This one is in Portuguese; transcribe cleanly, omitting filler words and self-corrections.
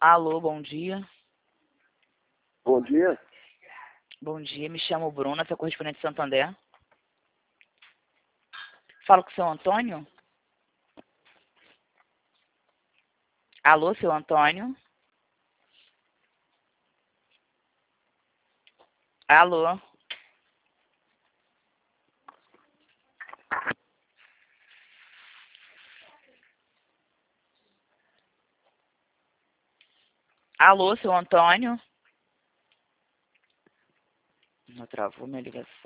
Alô, bom dia. Bom dia. Bom dia, me chamo Bruna, sou correspondente de Santander. Falo com o seu Antônio? Alô, seu Antônio? Alô? Alô, seu Antônio? Não travou minha ligação.